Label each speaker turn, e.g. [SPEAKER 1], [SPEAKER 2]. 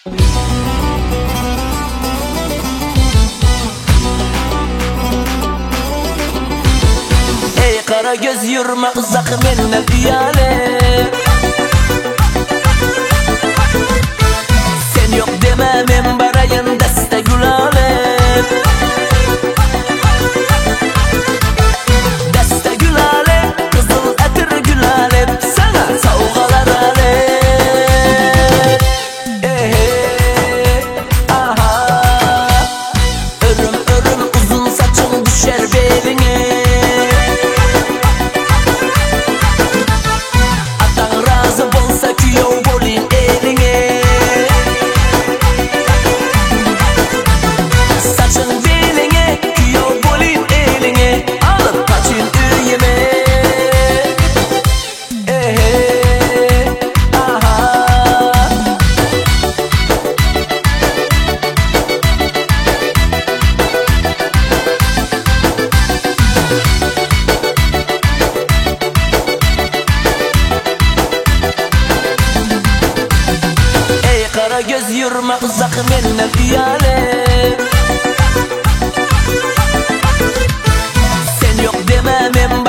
[SPEAKER 1] Ey kara göz yürüme uzak menden iyale. Sen yok deme men barayın deste gülale. Deste gülale, kızıl etir gülale. Sana savgalar ale. Aha. Örüm örüm uzun saçın düşer beline. Kara göz yürüme uzak menden iyale. Sen yok demem